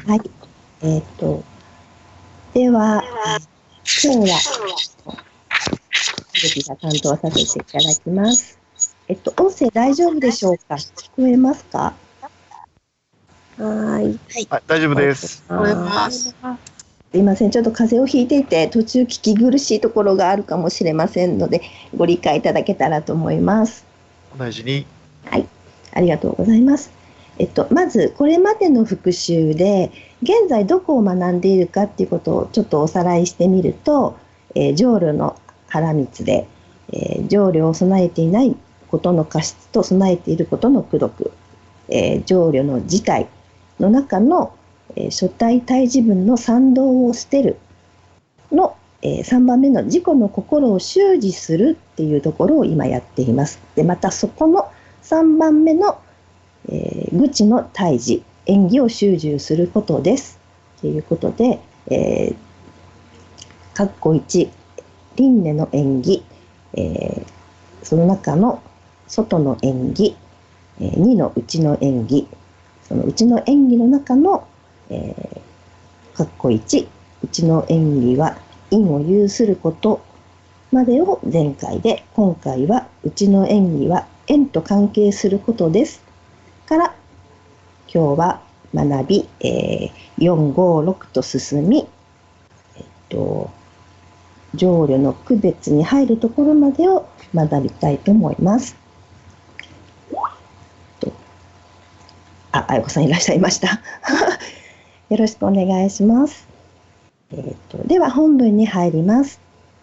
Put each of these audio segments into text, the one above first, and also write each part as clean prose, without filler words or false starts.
はい。えっ、と、では、今日は、鈴木が担当させていただきます。音声大丈夫でしょうか？聞こえますか？はい。 はい、大丈夫です。 聞こえます。 すいません。ちょっと風邪をひいていて、途中聞き苦しいところがあるかもしれませんので、ご理解いただけたらと思います。 お大事に。 はい。ありがとうございます。まず、これまでの復習で、現在どこを学んでいるかっていうことをちょっとおさらいしてみると、浄瑠の腹密で、浄瑠を備えていないことの過失と備えていることの功徳、浄瑠の自体の中の、初体対自分の賛同を捨てるの、3番目の自己の心を修持するっていうところを今やっています。で、またそこの3番目の、愚痴の退治、縁起を修習することですということで、括弧1、輪廻の縁起、その中の外の縁起、2の内の縁起、その内の縁起の中の、括弧1、内の縁起は因を有することまでを前回で、今回は内の縁起は縁と関係することですから今日は学び、4、5、6と進み、浄瑠の区別に入るところまでを学びたいと思います。あやこさんいらっしゃいましたよろしくお願いします。では本文に入ります。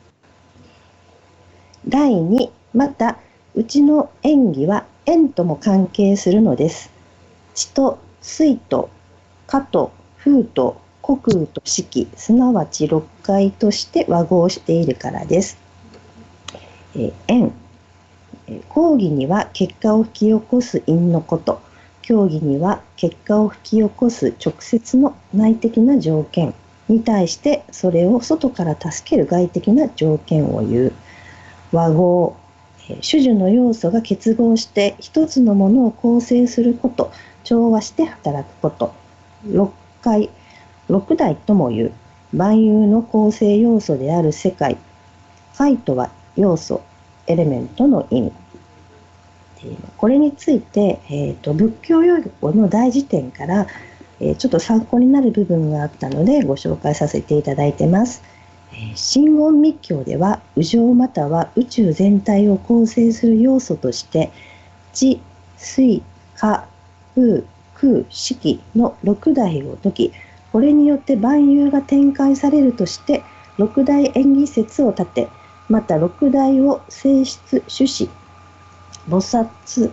第2、またうちの縁起は縁とも関係するのです。地と水と火と風と虚空と四季、すなわち六界として和合しているからです。縁、講義には結果を引き起こす因のこと、教義には結果を引き起こす直接の内的な条件に対してそれを外から助ける外的な条件を言う。和合、種々の要素が結合して一つのものを構成すること、調和して働くこと、六界、六代ともいう万有の構成要素である世界、界とは要素、エレメントの意味。これについて、仏教用語の大辞典から、ちょっと参考になる部分があったのでご紹介させていただいてます。真言密教では宇宙または宇宙全体を構成する要素として地、水、火、風、空、四季の六代を説き、これによって万有が展開されるとして六大縁起説を立て、また六大を性質種子菩薩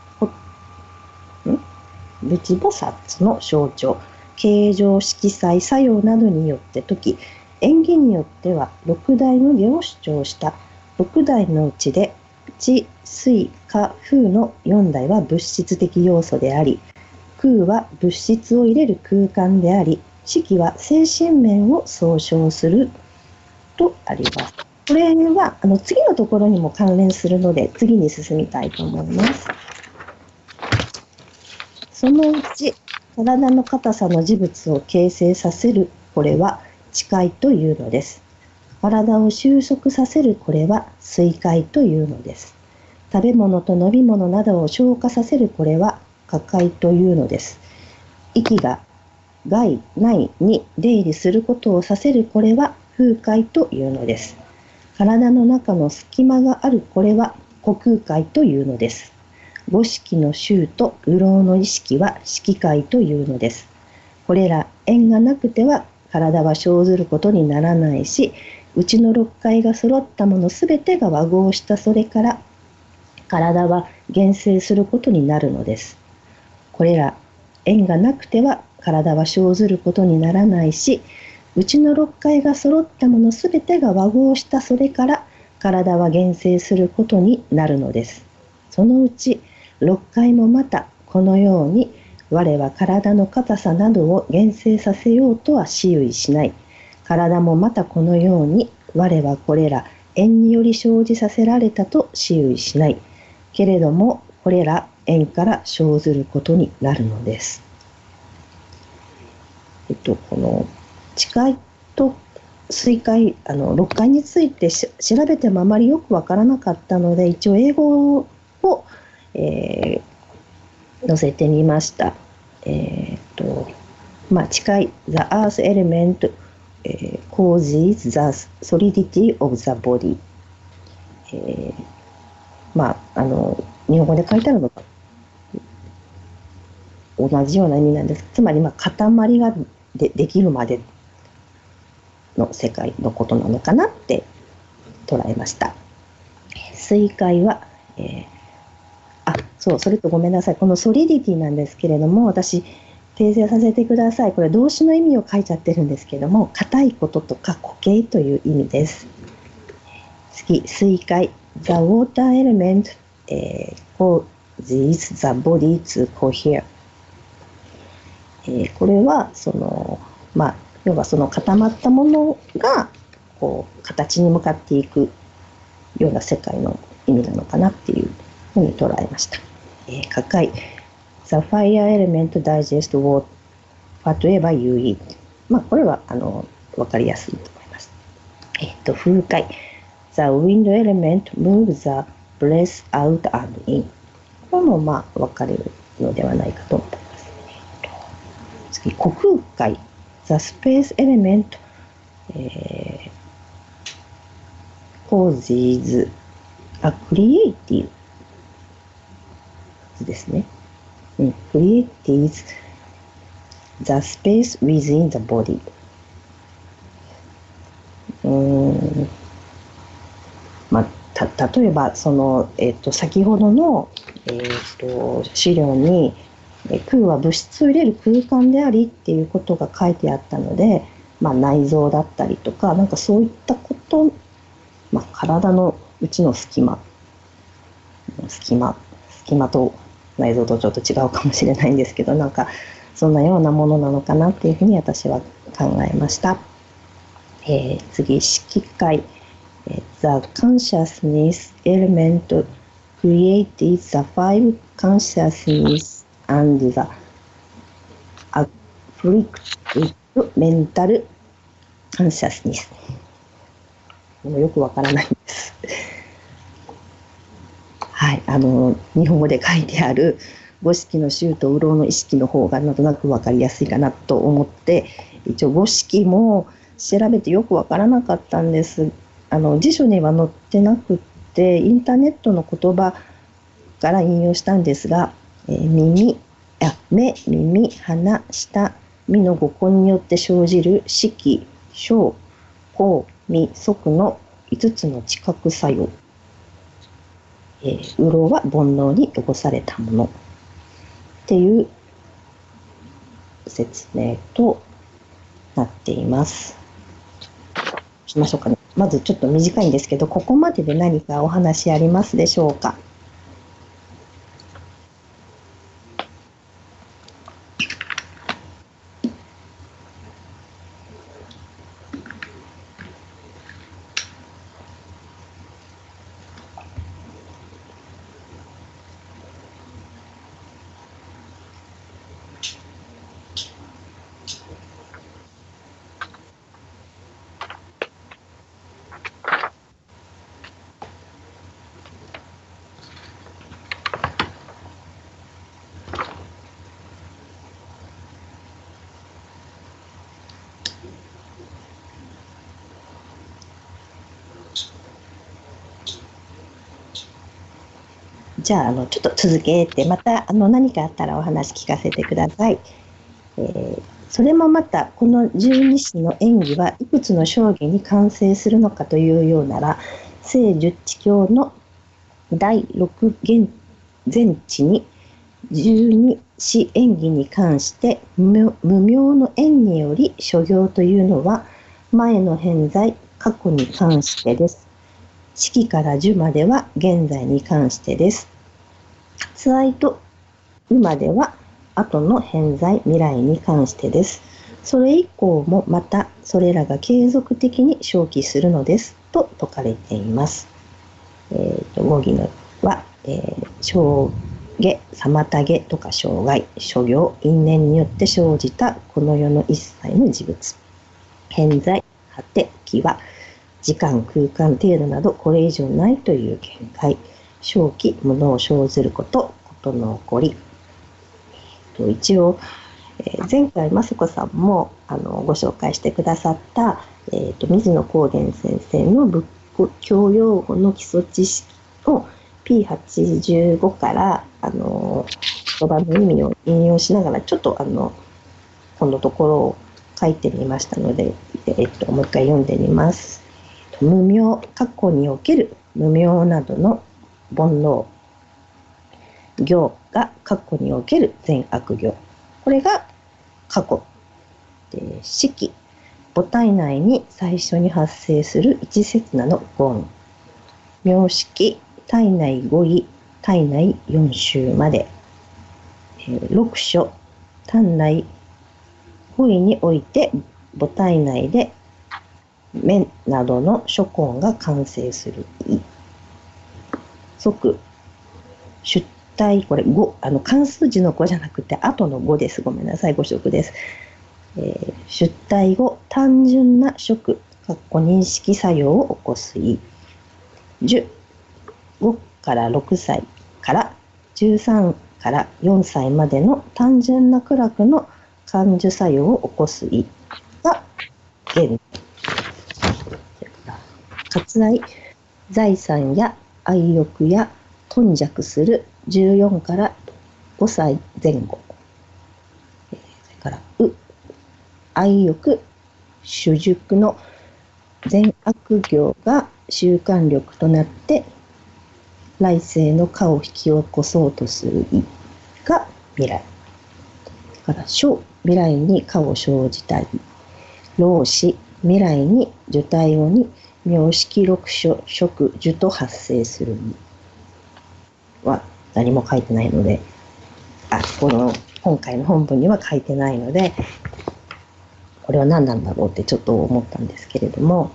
仏菩薩の象徴、形状、色彩、作用などによって説き、縁起によっては六大の下を主張した。六大のうちで地、水、火、風の四大は物質的要素であり、空は物質を入れる空間であり、四季は精神面を総称するとあります。これは次のところにも関連するので次に進みたいと思います。そのうち体の硬さの事物を形成させるこれは地界というのです。体を収束させるこれは水界というのです。食べ物と飲み物などを消化させるこれは火界というのです。息が外内に出入りすることをさせるこれは風界というのです。体の中の隙間があるこれは虚空界というのです。五色の衆と流浪の意識は色界というのです。これら縁がなくては体は生ずることにならないし、うちの六界が揃ったものすべてが和合したそれから体は現成することになるのです。これら縁がなくては体は生ずることにならないし、うちの六界が揃ったものすべてが和合したそれから体は現成することになるのです。そのうち六界もまたこのように我は体の硬さなどを現成させようとは思惟しない。体もまたこのように我はこれら縁により生じさせられたと思惟しない。けれどもこれら縁から生ずることになるのです。 この地いと水階、6階について調べてもあまりよくわからなかったので、一応英語を、載せてみました。地階 The Earth Element causes the solidity of the body、日本語で書いてあるのが同じような意味なんです。つまり、塊が できるまでの世界のことなのかなって捉えました。水階は、それとごめんなさい。このソリディティなんですけれども、私、訂正させてください。これ動詞の意味を書いちゃってるんですけども、硬いこととか固形という意味です。次、水階 The water element causes the body to cohere、これは要はその固まったものがこう形に向かっていくような世界の意味なのかなっていうふうに捉えました。下階 The fire element digest whatever you eat、これは分かりやすいと思います。風階 The wind element moves the breath out and in、 これも分かれるのではないかと思います。次、虚空階 The space element causes a creative ですね。creates the space within the body。例えば先ほどの、資料に空は物質を入れる空間でありっていうことが書いてあったので、内臓だったりとか、そういったこと、体のうちの隙間と内臓とちょっと違うかもしれないんですけど、そんなようなものなのかなっていうふうに私は考えました。次、色界 The consciousness element created the five consciousness and the afflicted mental consciousness。 よくわからないんです。はい、日本語で書いてある五色の衆と右脳の意識の方がなんとなくわかりやすいかなと思って、一応五色も調べてよくわからなかったんです。辞書には載ってなくって、インターネットの言葉から引用したんですが、目、耳、鼻、舌、身の五根によって生じる色、声、香、味、触の5つの知覚作用。右脳は煩悩に汚されたものっていう説明となっています。しましょうかね。まずちょっと短いんですけど、ここまでで何かお話ありますでしょうか。じゃあ、ちょっと続けて、また何かあったらお話聞かせてください。それもまた、この十二支の演技はいくつの象牙に完成するのかというようなら、聖十地経の第六全地に十二支演技に関して無明の縁により諸行というのは前の現在過去に関してです。式から樹までは現在に関してです。つ愛とうまでは後の現在未来に関してです。それ以降もまたそれらが継続的に生起するのですと説かれています。語義のは、生げ、妨げとか障害、諸行、因縁によって生じたこの世の一切の事物。偏在、果て、際、時間、空間、程度などこれ以上ないという見解。生起、物を生ずること、ことの起こり。一応、前回雅子さんもご紹介してくださった、水野光源先生の仏教用語の基礎知識を P85 から言葉の意味を引用しながらちょっとこのところを書いてみましたので、もう一回読んでみます。無明、過去における無明などの煩悩行が過去における善悪行、これが過去で、識、母体内に最初に発生する一刹那の言、名式、体内5位、体内4周まで、六所、体内5位において母体内で面などの諸根が完成する意、即出体、これ5、漢数字の5じゃなくて後の5です。ごめんなさい、誤植です。出体後、単純な色、認識作用を起こす意。10、5から6歳から13から4歳までの単純な苦楽の感受作用を起こす意が現。割愛、財産や愛欲や頓着する14から5歳前後。それから愛欲、主軸の善悪行が習慣力となって来世の果を引き起こそうとする意が未来。だから生、未来に果を生じたり、老死、未来に受胎後に名式六所食受と発生する意は何も書いてないので、今回の本文には書いてないので、これは何なんだろうってちょっと思ったんですけれども、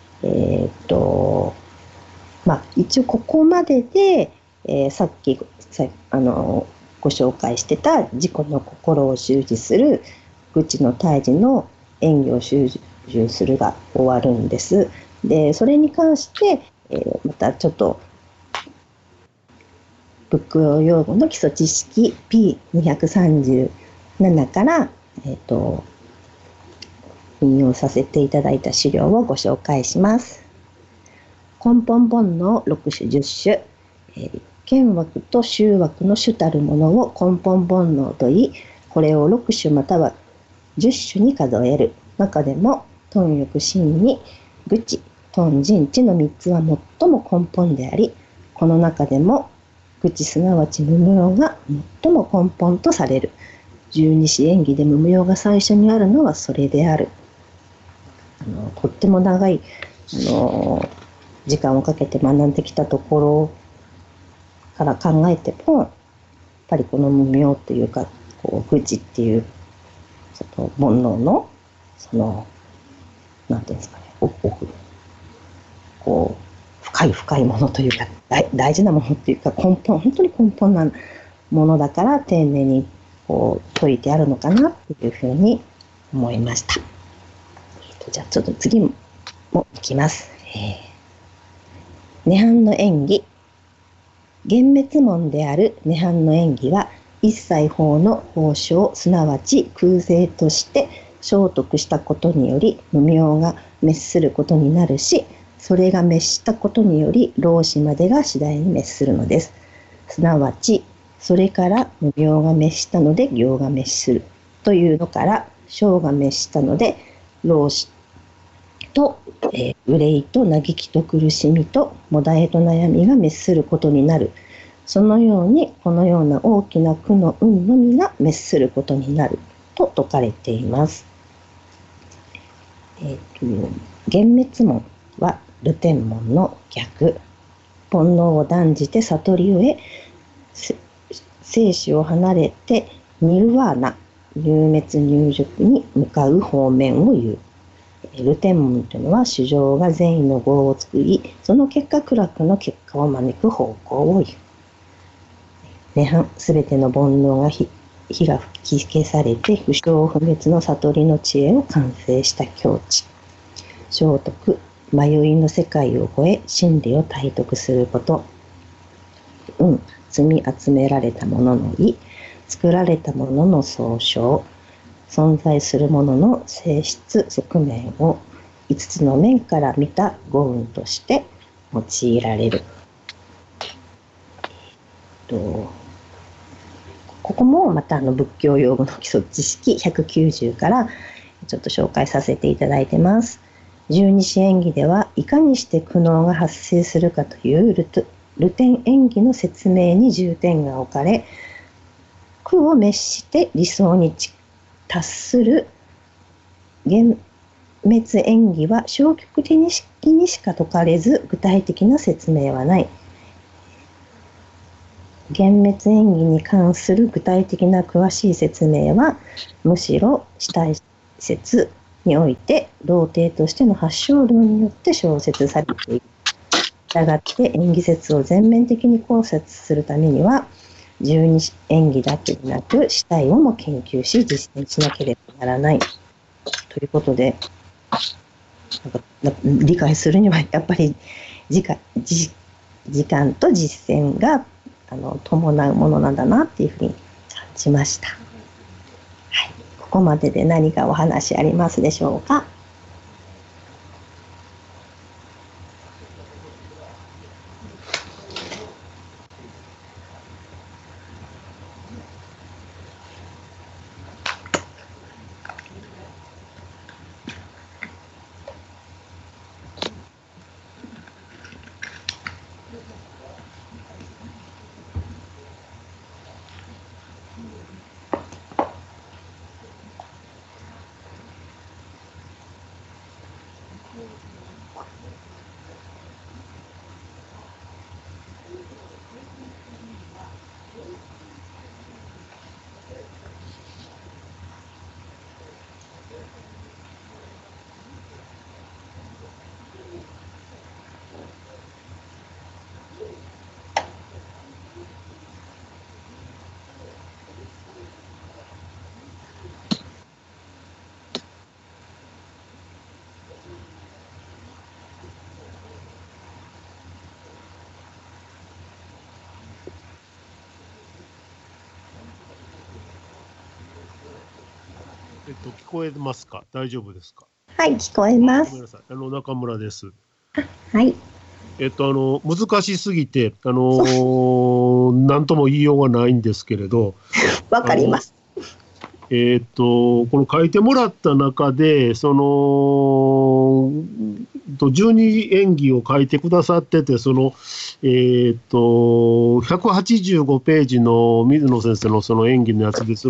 一応ここまでで、さっきご紹介してた自己の心を習字する愚痴の退治の演技を習字するが終わるんです。で、それに関して、またちょっと仏教用語の基礎知識 P237 から、引用させていただいた資料をご紹介します。根本煩悩6種10種、見惑と修惑の主たるものを根本煩悩といい、これを6種または10種に数える。中でも貪欲心に愚痴、貪嗔痴の3つは最も根本であり、この中でも愚痴すなわち無明が最も根本とされる。十二支縁起で無明が最初にあるのはそれである。とっても長い時間をかけて学んできたところから考えても、やっぱりこの無明というか愚痴っていう煩悩のなんていうんですかね、深いものというか大事なものというか本当に根本なものだから丁寧に解いてあるのかなっていうふうに思いました。じゃあちょっと次もいきます。涅槃の縁起、幻滅門である涅槃の縁起は一切法の法性すなわち空性として聖徳したことにより無明が滅することになるし、それが滅したことにより老死までが次第に滅するのです。すなわちそれから無明が滅したので行が滅するというのから、生が滅したので老死と、憂いと嘆きと苦しみともだえと悩みが滅することになる。そのようにこのような大きな苦の運のみが滅することになると説かれています。幻滅門は流天門の逆。煩悩を断じて悟りを得、生死を離れてニルワーナ、入滅入熟に向かう方面を言う。流天門というのは主情が善意の業を作り、その結果苦楽の結果を招く方向を言う。 涅槃、すべての煩悩が火が吹き消されて、不生不滅の悟りの知恵を完成した境地。聖徳、迷いの世界を超え、真理を体得すること。積み集められたものの意、作られたものの総称、存在するものの性質、側面を5つの面から見た語運として用いられる。ここもまた仏教用語の基礎知識190からちょっと紹介させていただいてます。十二支縁起ではいかにして苦悩が発生するかという流天縁起の説明に重点が置かれ、苦を滅して理想に達する幻滅縁起は消極的にしか説かれず、具体的な説明はない。幻滅縁起に関する具体的な詳しい説明は、むしろ主体説において道諦としての発祥論によって小説されている。したがって縁起説を全面的に考察するためには、十二縁起だけでなく主体をも研究し実践しなければならないということで、理解するにはやっぱり時間と実践が伴うものなんだなっていうふうに感じました。はい、ここまでで何かお話ありますでしょうか？ 聞こえますか？大丈夫ですか？ はい、聞こえます。 ごめんなさい。中村です。 はい。 難しすぎて、なんとも言いようがないんですけれど。 わかります。 この書いてもらった中で、十二縁起を書いてくださってて、185ページの水野先生のその縁起のやつで、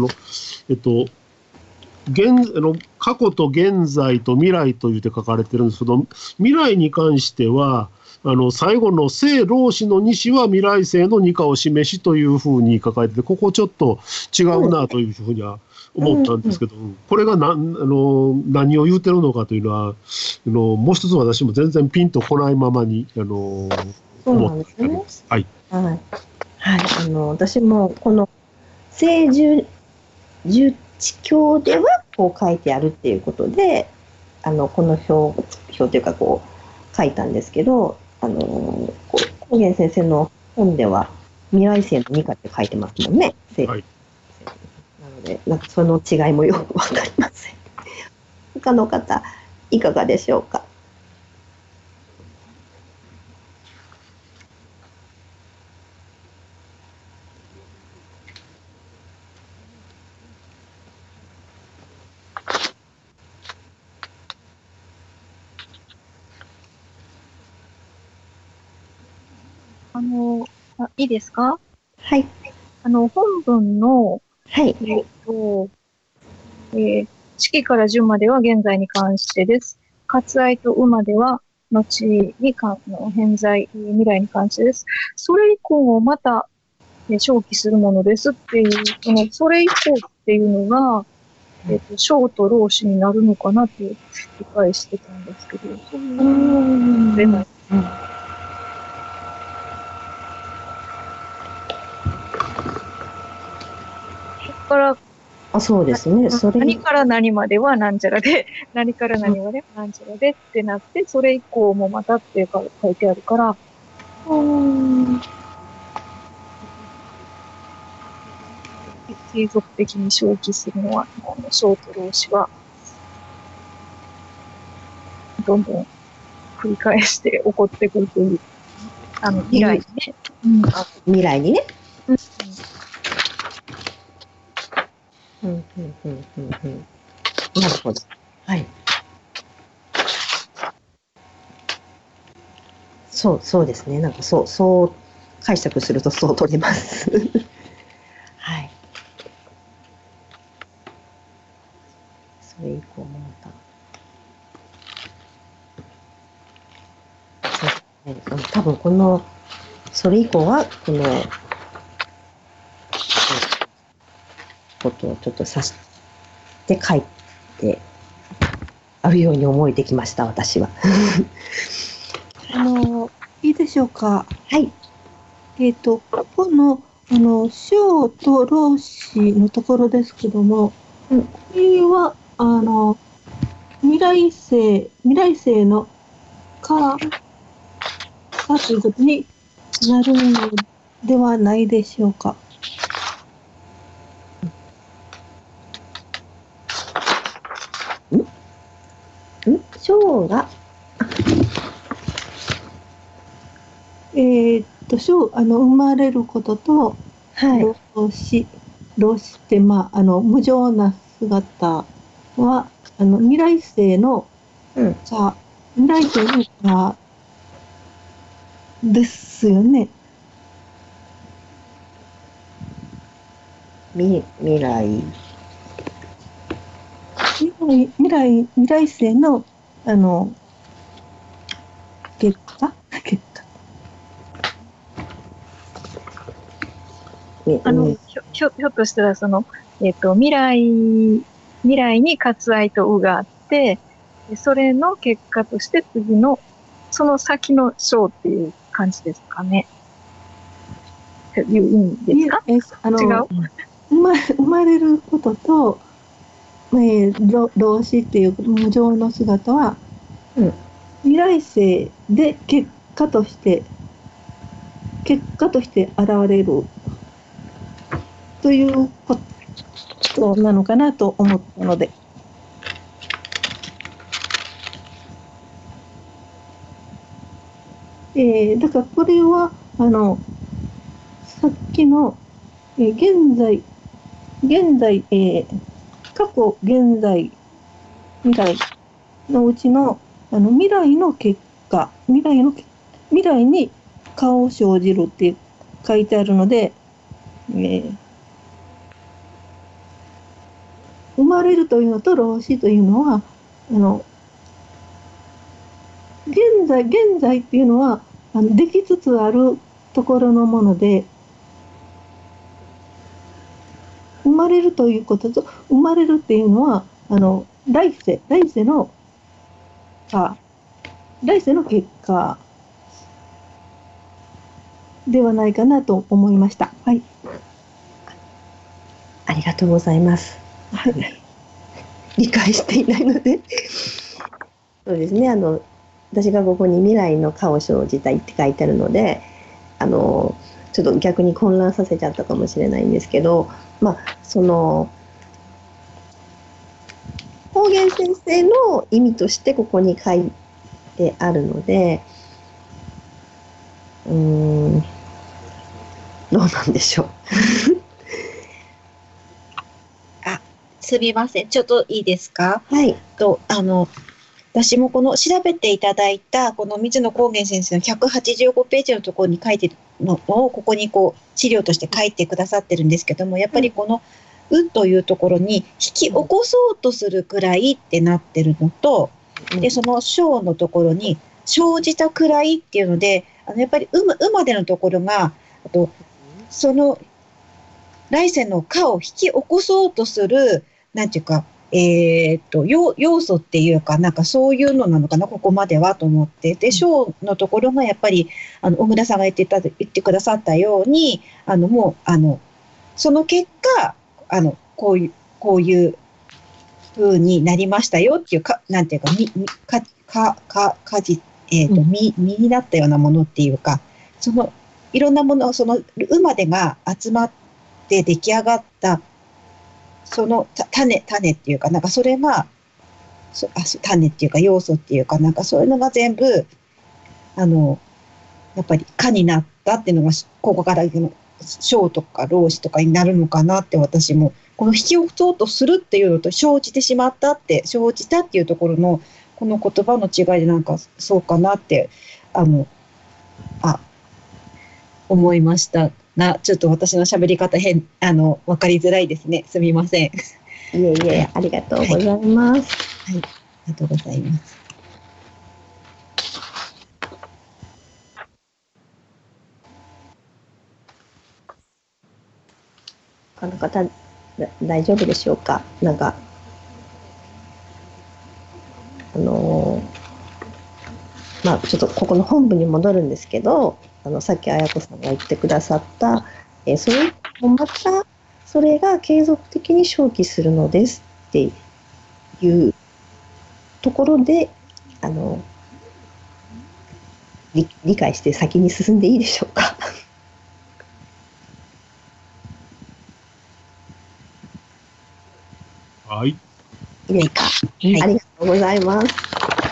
過去と現在と未来というて書かれてるんですけど、未来に関しては最後の生老死の西は未来世の二課を示しというふうに書かれてて、ここちょっと違うなというふうには思ったんですけど、これが何を言うてるのかというのはもう一つ私も全然ピンとこないままにそうなんですね。 はい。 はい。はい。私もこの聖十経ではこう書いてあるっていうことで、この表というかこう書いたんですけど、高原先生の本では未来世の二課って書いてますもんね。はい。なので、なんかその違いもよくわかりません。他の方、いかがでしょうか？ いいですか？ はい。 本文の、 はい。 式から順までは現在に関してです。割愛と馬では後に偏在、未来に関してです。それ以降をまた、正記するものですっていう、それ以降っていうのが、小と老子になるのかなって理解してたんですけど、そういう出ない。 からあ、そうですね。それ、 何から何まではなんちゃらで、何から何まではなんちゃらでってなって、それ以降もまたって書いてあるから、継続的に消費するのは、小と老子は、どんどん繰り返して起こってくるという、未来にね。 未来にね。 うんなるほど。はい。そうですね。なんかそう解釈するとそう取れます。はい。それ以降もまた。そうですね。多分それ以降はこのことをちょっと指して書いてあるように思えてきました、私は。 いいでしょうか。 はい。 ここの、小と老子のところですけども、これは、未来世のかということになるのではないでしょうか。 小が、 生まれることと、 はい。 老子って、無常な姿は、未来世の未来世のですよね。 未来世の、結果ひょっとしたら、未来に割愛とうがあって、それの結果として次の、その先の章っていう感じですかね。っていう意味ですか？違う？ 生まれることと、老子っていう無常の姿は、未来世で結果として現れるということなのかなと思ったので。だからこれはさっきの、現在、過去、現在、未来のうちの、未来の結果、未来に顔を生じるって書いてあるので、生まれるというのと老子というのは、現在っていうのはできつつあるところのもので、生まれるということと、生まれるっていうのは来世の結果ではないかなと思いました。はい。 ありがとうございます。 はい。 理解していないのでそうですね。私がここに未来の顔生じたいって書いてあるので、ちょっと逆に混乱させちゃったかもしれないんですけど、その方言先生の意味としてここに書いてあるので、どうなんでしょう。 すみません。ちょっといいですか？ はい。 私もこの調べていただいた、この水野光源先生の185ページのところに書いてるのを、ここに資料として書いてくださってるんですけども、やっぱりこの、というところに引き起こそうとするくらいってなってるのと、で、その章のところに、生じたくらいっていうので、やっぱりまでのところが、その、来世の化を引き起こそうとする、なんていうか、要素っていうか、なんかそういうのなのかな、ここまではと思って。で、章のところがやっぱり、小倉さんが言ってくださったように、もう、その結果、 こういう風になりましたよっていうなんていうか、実になったようなものっていうか、いろんなもの、馬でが集まって出来上がった、種っていうか、なんかそれが、種っていうか要素っていうか、なんかそういうのが全部、やっぱり科になったっていうのが、ここから小とか老子とかになるのかなって、私も、この引き起そうとするっていうのと、生じたっていうところの、この言葉の違いでなんかそうかなって、思いましたが、ちょっと私の喋り方わかりづらいですね。すみません。 いえいえ、ありがとうございます。 はい、ありがとうございます。 他の方、大丈夫でしょうか。なんか、ちょっとここの本部に戻るんですけど、さっき綾子さんが言ってくださった、それもまた、それが継続的に消費するのですっていうところで、理解して先に進んでいいでしょうか。 はい。 いいですか。ありがとうございます。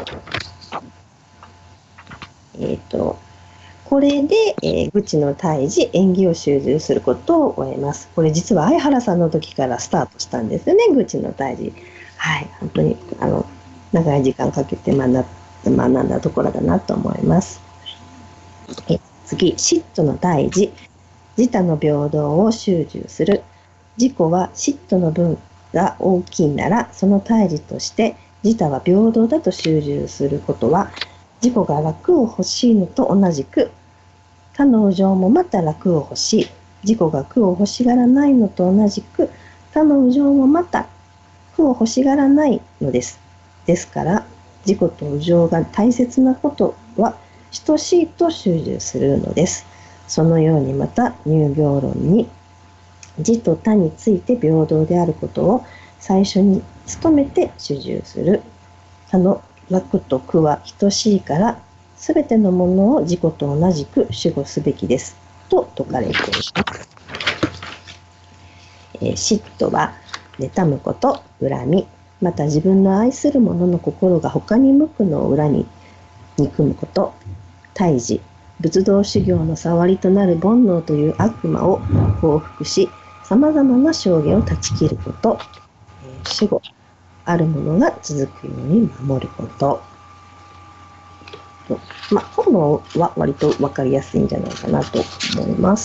これで、愚痴の退治、縁起を修習することを終えます。これ実は相原さんの時からスタートしたんですよね、愚痴の退治。はい、本当に長い時間かけて学んだところだなと思います。次、嫉妬の退治、自他の平等を修習する。自己は嫉妬の分が大きいなら、その退治として自他は平等だと修習することは、自己が楽を欲しいのと同じく、他の右上もまた楽を欲しい。自己が苦を欲しがらないのと同じく、他の右上もまた苦を欲しがらないのです。ですから、自己と右上が大切なことは等しいと修習するのです。そのようにまた入行論に、自と他について平等であることを最初に努めて修習する。他の楽と苦は等しいから、すべてのものを自己と同じく守護すべきですと説かれています。嫉妬は妬むこと、恨み、また自分の愛する者の心が他に向くのを恨み、憎むこと、退治、仏道修行の障りとなる煩悩という悪魔を報復し、さまざまな障害を断ち切ること、守護、あるものが続くように守ること。本能は割と分かりやすいんじゃないかなと思います。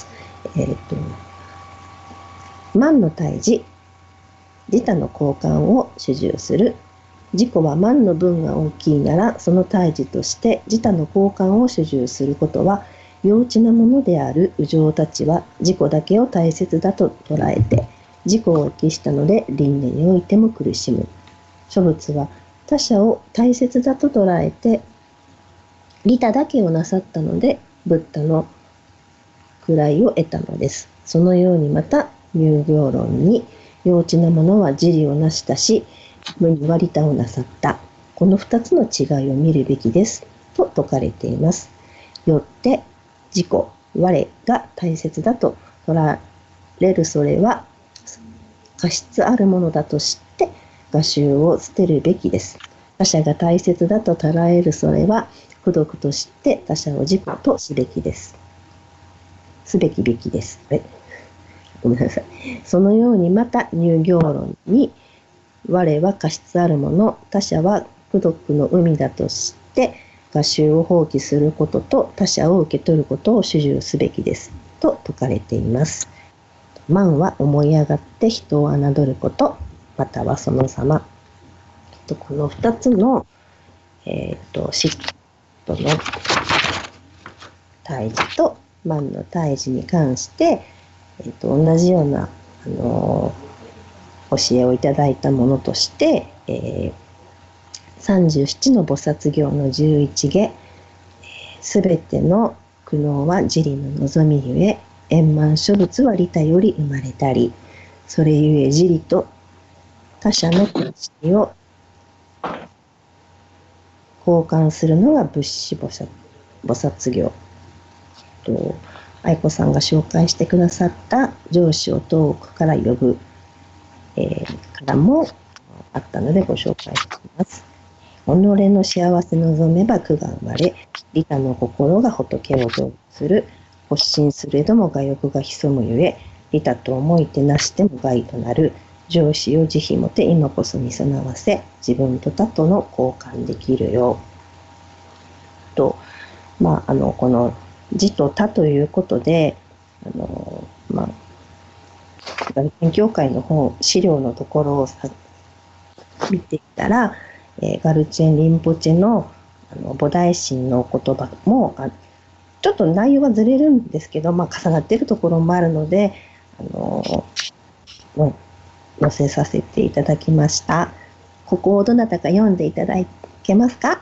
万の退治、自他の交換を修習する。自己は万の分が大きいなら、その退治として自他の交換を修習することは、幼稚なものである右上たちは自己だけを大切だと捉えて、自己を棄したので輪廻においても苦しむ。諸仏は他者を大切だと捉えて、利他だけをなさったので、ブッダの位を得たのです。そのようにまた、入行論に、幼稚なものは自利をなしたし、無には利他をなさった。この二つの違いを見るべきです。と説かれています。よって、自己、我が大切だと捉れるそれは、過失あるものだと知って、我執を捨てるべきです。他者が大切だと捉えるそれは、功徳として他者を自己とすべきです。すべきです。ごめんなさい。そのようにまた入行論に、我は過失あるもの、他者は功徳の海だと知って、我執を放棄することと他者を受け取ることを主従すべきです。と説かれています。慢は思い上がって人を侮ること、またはその様。この2つの、嫉妬の退治と慢の退治に関して、同じような、教えをいただいたものとして、37の菩薩行の11下、すべての苦悩は自利の望みゆえ、円満諸仏は利他より生まれたり、 それゆえ自利と他者の知識を交換するのが仏師菩薩業と、愛子さんが紹介してくださった上司を遠くから呼ぶ、からもあったのでご紹介します。己の幸せ望めば苦が生まれ、利他の心が仏を同する。発心すれども我欲が潜むゆえ、利他と思いてなしても害となる。上司を慈悲もて今こそに備わせ、自分と他との交換できるよ。と、この自と他ということで、ガルチェン教会の本、資料のところを見ていたら、ガルチェン・リンポチェの菩提心の言葉も、ちょっと内容はずれるんですけど、重なっているところもあるので、載せさせていただきました。ここをどなたか読んでいただけますか？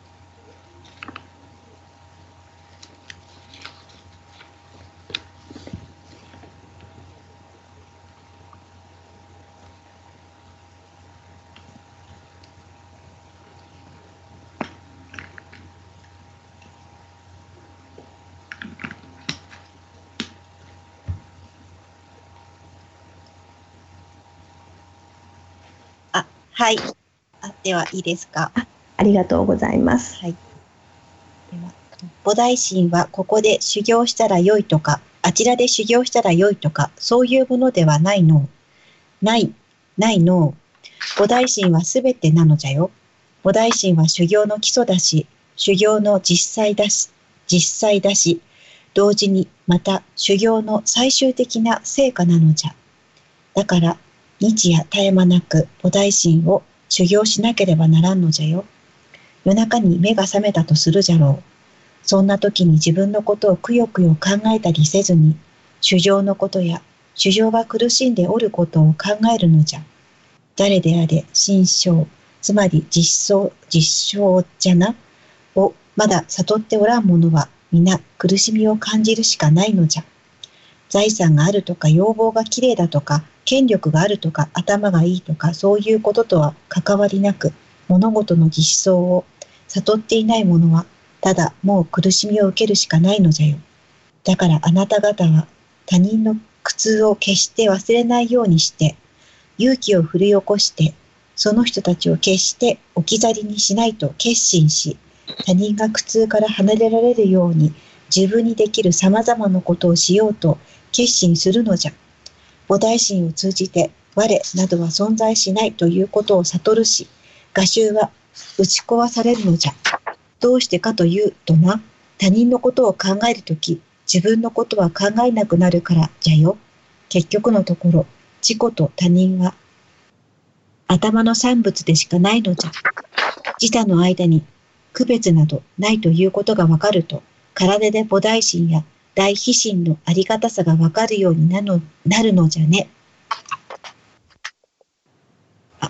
はい。では、いいですか。 ありがとうございます。 はい。では、菩提心はここで修行したらよいとか、あちらで修行したらよいとか、そういうものではないの。ないの。菩提心はすべてなのじゃよ。菩提心は修行の基礎だし、修行の実際だし、同時にまた修行の最終的な成果なのじゃ。だから、日夜絶え間なく菩提心を修行しなければならんのじゃよ。夜中に目が覚めたとするじゃろう。そんな時に自分のことをくよくよ考えたりせずに、修行のことや修行が苦しんでおることを考えるのじゃ。誰であれ心象、つまり実証じゃな、をまだ悟っておらん者は皆苦しみを感じるしかないのじゃ。財産があるとか要望がきれいだとか権力があるとか頭がいいとかそういうこととは関わりなく物事の実相を悟っていない者はただもう苦しみを受けるしかないのじゃよ。だからあなた方は他人の苦痛を決して忘れないようにして勇気を振り起こしてその人たちを決して置き去りにしないと決心し他人が苦痛から離れられるように自分にできるさまざまなことをしようと決心するのじゃ。菩提心を通じて我などは存在しないということを悟るし、我執は打ち壊されるのじゃ。どうしてかというとな、他人のことを考えるとき、自分のことは考えなくなるからじゃよ。結局のところ、自己と他人は頭の産物でしかないのじゃ。自他の間に区別などないということがわかると、体で菩提心や大悲心のありがたさがわかるようになるのじゃね。 はい、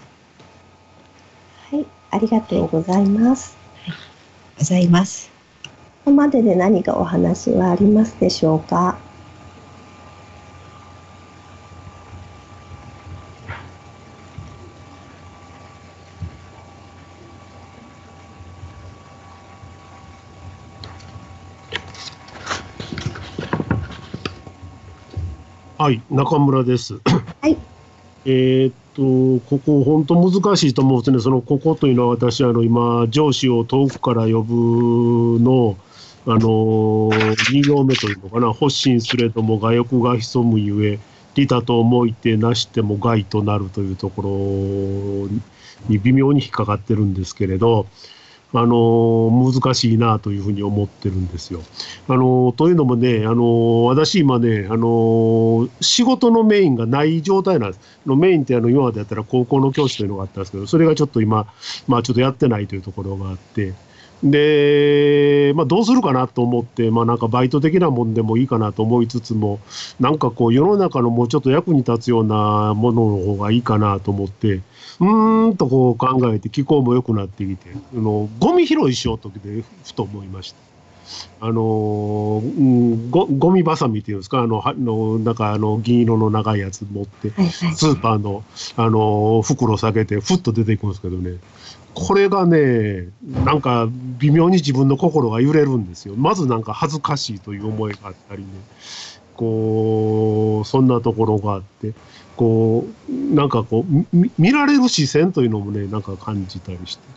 ありがとうございます。 ございます。 ここまでで何かお話はありますでしょうか？ はい、中村です。 はい。 ここ本当難しいと思うんですね。そのここというのは私今上司を遠くから呼ぶの2行目というのかな。発心すれども我欲が潜むゆえ利他と思いてなしても害となるというところに微妙に引っかかってるんですけれど、難しいなというふうに思ってるんですよ。というのもね、私今ね、仕事のメインがない状態なんです。メインって今までやったら高校の教師というのがあったんですけど、それがちょっと今、ちょっとやってないというところがあって、で、どうするかなと思って、なんかバイト的なもんでもいいかなと思いつつも、なんかこう世の中のもうちょっと役に立つようなものの方がいいかなと思って、とこう考えて気候も良くなってきて、ゴミ拾いしようとでふと思いました。 ゴミバサミっていうんですか、なんか銀色の長いやつ持って、 はいはい。 スーパーの、袋下げて、ふっと出ていくんですけどね。これがね、なんか微妙に自分の心が揺れるんですよ。まずなんか恥ずかしいという思いがあったりね。そんなところがあって、なんか見られる視線というのもね、なんか感じたりして。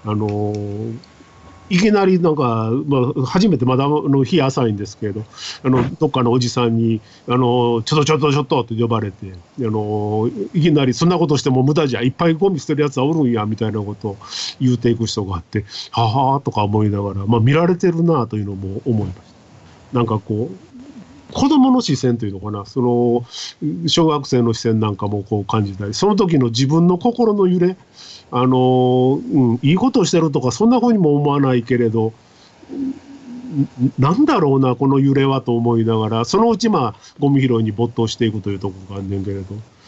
いきなりなんか、初めてまだ日浅いんですけれど、どっかのおじさんに、ちょっとって呼ばれて、いきなりそんなことしても無駄じゃ、いっぱいゴミ捨てるやつはおるんや、みたいなことを言うていく人があって、ははーとか思いながら、見られてるなというのも思いました。なんか子供の視線というのかな、小学生の視線なんかも感じたり、その時の自分の心の揺れ、いいことをしてるとかそんなふうにも思わないけれど、なんだろうなこの揺れはと思いながら、そのうちゴミ拾いに没頭していくというところがあんねんけれど、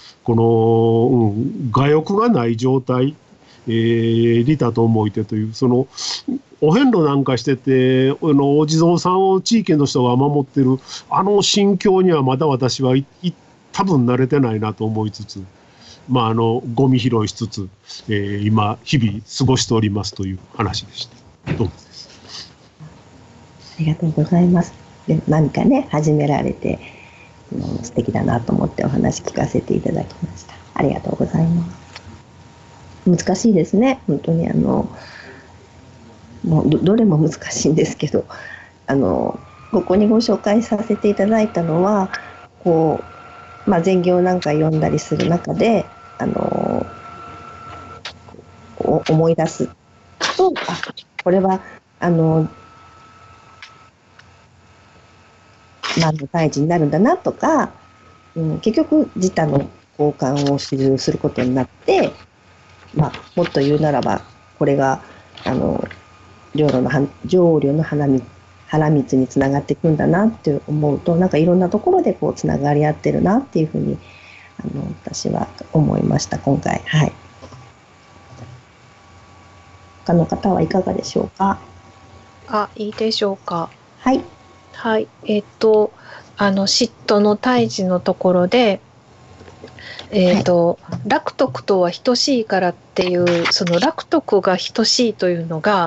我欲がない状態、利他と思いてという、お遍路なんかしてて、お地蔵さんを地域の人が守ってる心境にはまだ私は多分慣れてないなと思いつつ、ゴミ拾いしつつ、今日々過ごしておりますという話でした。どうもです。 ありがとうございます。で、何かね、始められて、素敵だなと思ってお話聞かせていただきました。ありがとうございます。難しいですね。本当にもうどれも難しいんですけど、ここにご紹介させていただいたのは、禅行なんか読んだりする中で、思い出すと、これは何の大事になるんだなとか、結局自他の交換を主従することになって、もっと言うならばこれが浄土の花蜜につながっていくんだなって思うと、なんかいろんなところでつながり合ってるなっていうふうに私は思いました今回。はい。他の方はいかがでしょうか。 いいでしょうか。 はい。 はい。嫉妬の対峙のところで、楽徳とは等しいからっていう、その楽徳が等しいというのが、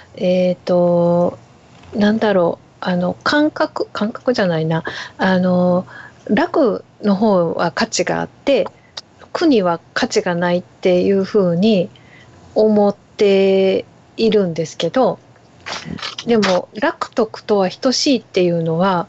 なんだろう、感覚じゃないな、楽の方は価値があって苦には価値がないっていうふうに思っているんですけど、でも楽徳とは等しいっていうのは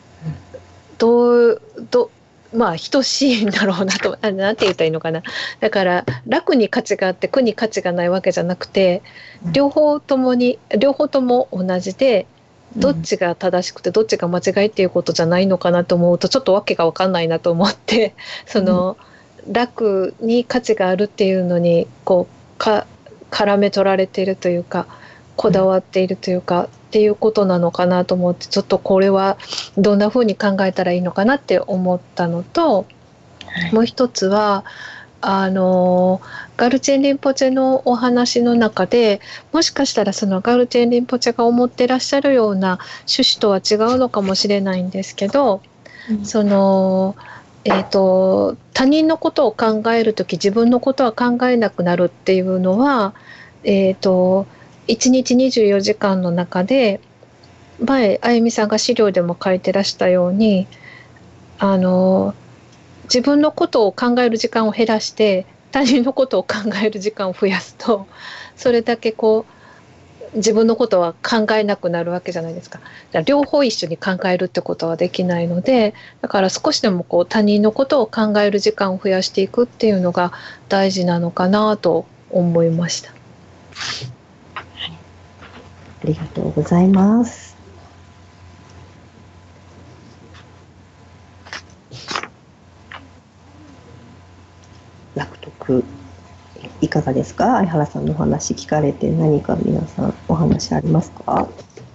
等しいんだろうなと、なんて言ったらいいのかな。だから楽に価値があって苦に価値がないわけじゃなくて、両方とも同じで、どっちが正しくてどっちが間違いっていうことじゃないのかなと思うと、ちょっとわけが分かんないなと思って、楽に価値があるっていうのに絡め取られているというか、こだわっているというかっていうことなのかなと思って、ちょっとこれはどんな風に考えたらいいのかなって思ったのと、もう一つはガルチェン・リンポチェのお話の中で、もしかしたらそのガルチェン・リンポチェが思ってらっしゃるような趣旨とは違うのかもしれないんですけど、他人のことを考えるとき自分のことは考えなくなるっていうのは、1日24時間の中で、前あゆみさんが資料でも書いてらしたように、自分のことを考える時間を減らして他人のことを考える時間を増やすと、それだけ自分のことは考えなくなるわけじゃないですか。だから両方一緒に考えるってことはできないので、だから少しでも他人のことを考える時間を増やしていくっていうのが大事なのかなと思いました。 ありがとうございます。楽徳いかがですか。相原さんのお話聞かれて、何か皆さんお話ありますか。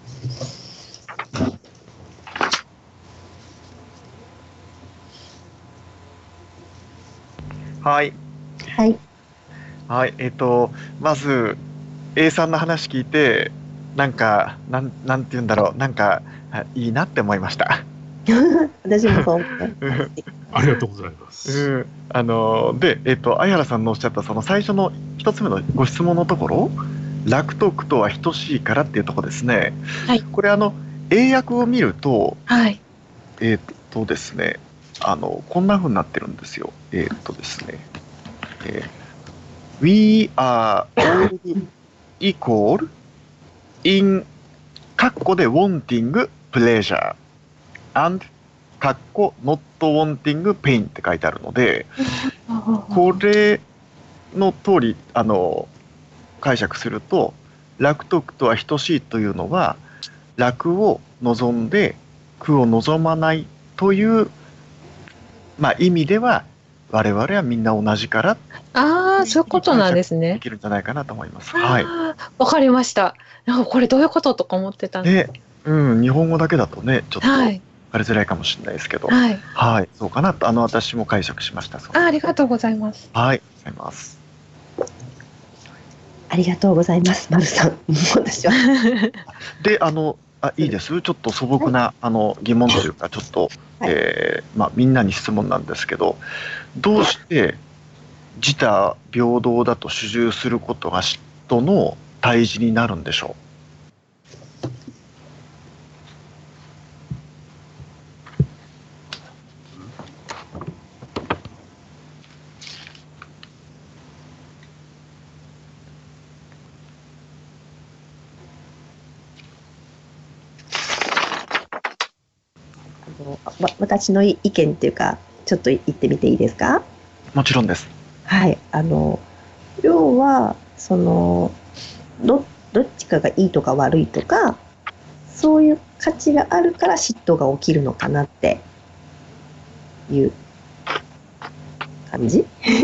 はいはい。 はい。まず A さんの話聞いてなんかなんて言うんだろう、なんかいいなって思いました。 私もそう思ってます。 ありがとうございます。 で、相原さんのおっしゃったその最初の一つ目のご質問のところ、楽と苦とは等しいからっていうところですね。 はい。 これ英訳を見ると、 はい。 ですね、こんな風になってるんですよ。ですね、We are all equal in カッコで wanting pleasure and カッコ not wanting pain って書いてあるので、これの通り解釈すると、楽と苦とは等しいというのは、楽を望んで苦を望まないという、意味では我々はみんな同じから、 そういうことなんですね。 できるんじゃないかなと思います。はい。 わかりました。なんかこれどういうこととか思ってたんで。 日本語だけだとね、ちょっとはい。 分かりづらいかもしれないですけど、 はい。 はい、そうかなと私も解釈しました。 ありがとうございます。 はい、ありがとうございます。 ありがとうございます、丸さん。私は。 で、いいです。ちょっと素朴な疑問というか、ちょっと、みんなに質問なんですけど、どうして自他平等だと主従することが嫉妬の対峙になるんでしょ私の意見っていうか、ちょっと言ってみていいですか？ う？もちろんです。 はい、要はどっちかがいいとか悪いとか、そういう価値があるから嫉妬が起きるのかなっていう感じ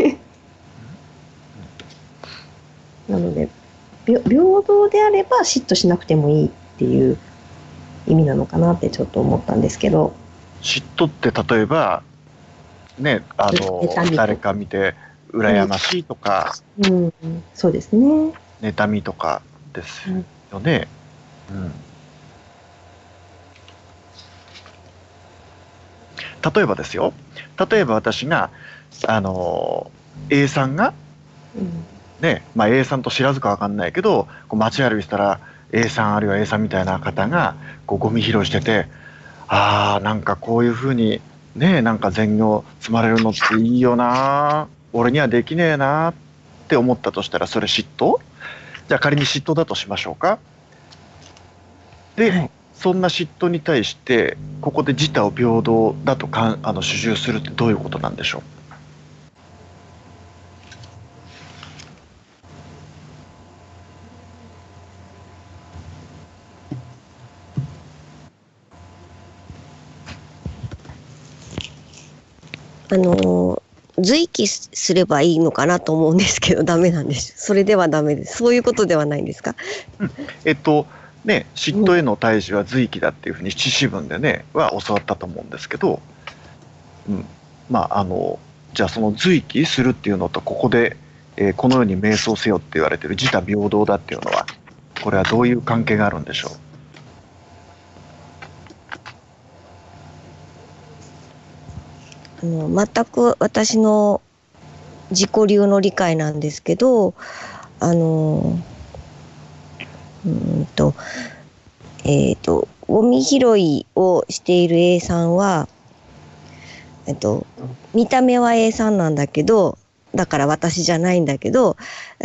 なので、平等であれば嫉妬しなくてもいいっていう意味なのかなってちょっと思ったんですけど。 嫉妬って例えばね、誰か見て羨ましいとか、 そうですね。 妬みとかですよね。例えばですよ。例えば私がA さんがね、A さんと知らずかわかんないけど、街歩いてたら A さんあるいは A さんみたいな方がゴミ拾いしてて、なんかこういう風にね、なんか善行積まれるのっていいよな、俺にはできねえなって思ったとしたら、それ嫉妬？じゃあ仮に嫉妬だとしましょうか。で、そんな嫉妬に対してここで自他を平等だと主従するってどういうことなんでしょう？ 随記すればいいのかなと思うんですけど、ダメなんです。それではダメです。そういうことではないんですか？ ね、嫉妬への対峙は随記だっていうふうに七支分でねは教わったと思うんですけど、じゃあその随記するっていうのと、ここで、このように瞑想せよって言われてる自他平等だっていうのは、これはどういう関係があるんでしょう？ 全く私の自己流の理解なんですけど、ゴミ拾いをしている A さんは、見た目は A さんなんだけど、だから私じゃないんだけど、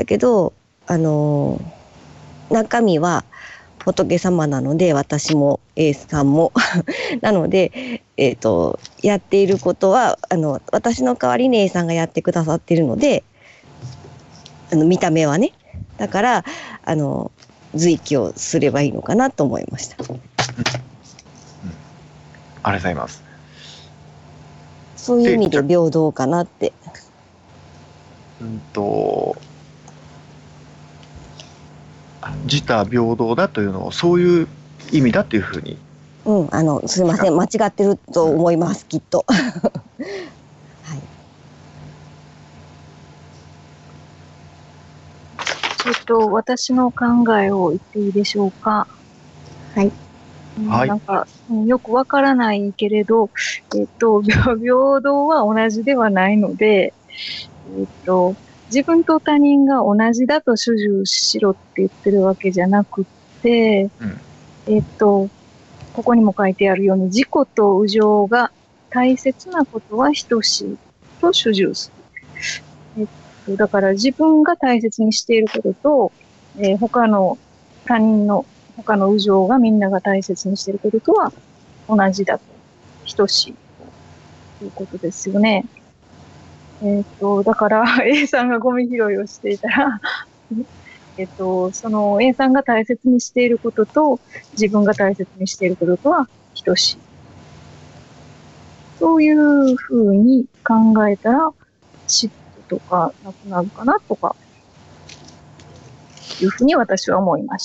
中身は仏様なので、私も A さんもなので、やっていることは私の代わりに A さんがやってくださっているので、見た目はね、だから随記をすればいいのかなと思いました。 ありがとうございます。 そういう意味で平等かなって。 自他平等だというのをそういう意味だというふうに。 すいません、間違ってると思います、きっと。はい。 そ私の考えを言っていいでしょうか。 はい。 はいなんか、よくわからないけれど、平等は同じではないので、自分と他人が同じだと主従しろって言ってるわけじゃなくて、ここにも書いてあるように、自己と右情が大切なことは等しいと主従する。だから自分が大切にしていることと、他の右情がみんなが大切にしていることとは同じだと、等しいということですよね。だから A さんがゴミ拾いをしていたらその A さんが大切にしていることと自分が大切にしていることとは等しい。そういうふうに考えたら嫉妬とかなくなるかなとかいうふうに私は思いました。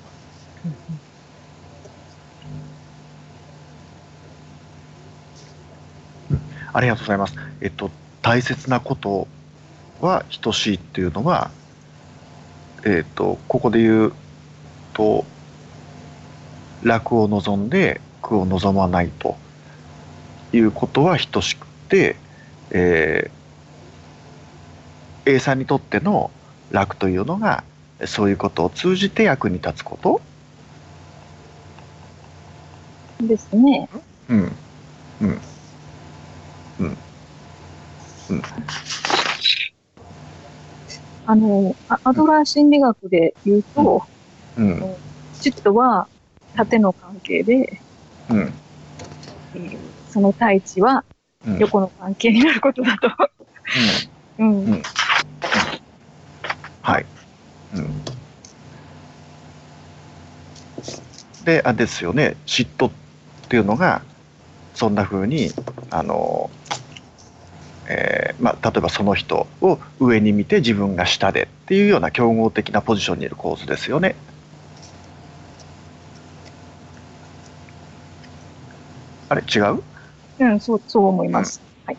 ありがとうございます。大切なことは等しいっていうのは、ここで言うと、楽を望んで苦を望まないということは等しくて、A さんにとっての楽というのが、そういうことを通じて役に立つことですね。 うん。うん。うん。うん。 アドラー心理学で言うと、嫉妬は縦の関係で、その対値は横の関係になることだと。 はい。で、ですよね、嫉妬っていうのが、そんな風に、例えばその人を上に見て自分が下でっていうような競合的なポジションにいる構図ですよね。あれ違う？ そう思います。はい。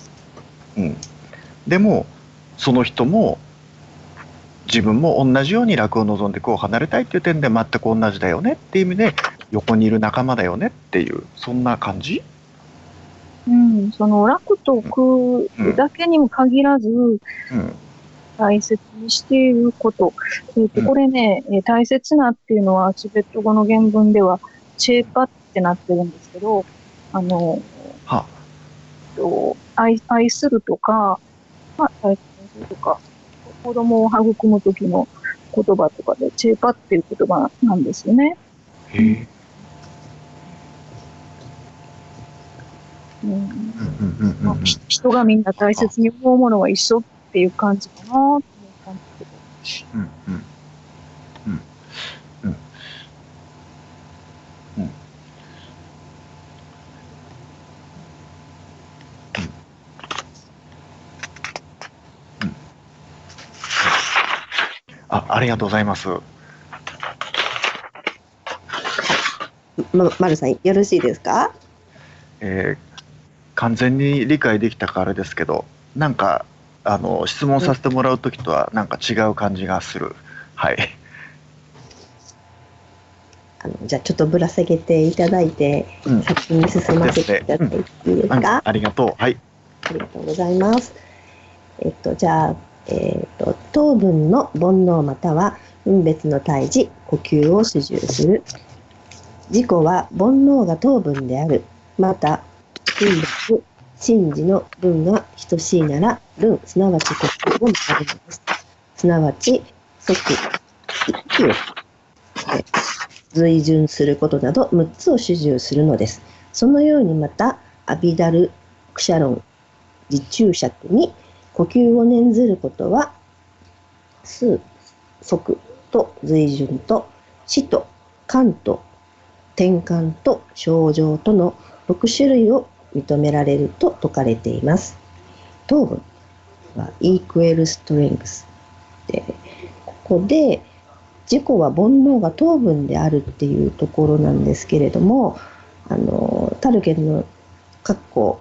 でもその人も自分も同じように楽を望んでこう離れたいっていう点で全く同じだよねっていう意味で横にいる仲間だよねっていうそんな感じ？ その楽と苦だけにも限らず、大切にしていること。これね、大切なっていうのはチベット語の原文ではチェーパってなってるんですけど、愛するとか、大切にするとか、子供を育む時の言葉とかでチェーパっていう言葉なんですよね。人がみんな大切に思うものは一緒っていう感じかなと思ったんですけど。 ありがとうございます。 丸さん、よろしいですか？ 完全に理解できたからあれですけど、なんか質問させてもらうときとはなんか違う感じがする。はい。 じゃあちょっとぶら下げていただいて、先に進ませていただいていいですか？ ありがとう。はい。 ありがとうございます。じゃあ、糖分の煩悩または分別の対峙、呼吸を主従する。自己は煩悩が糖分である。また、分別、真偽の分が等しいなら、分、すなわち呼吸を学びます。すなわち、即、息を随順することなど6つを主従するのです。そのようにまた、アビダル、クシャロン、自注釈に呼吸を念ずることは、数、即と随順と、死と観と転換と症状との6種類を認められると説かれています。糖分は equal strength で、ここで自己は煩悩が糖分であるっていうところなんですけれども、タルケンの括弧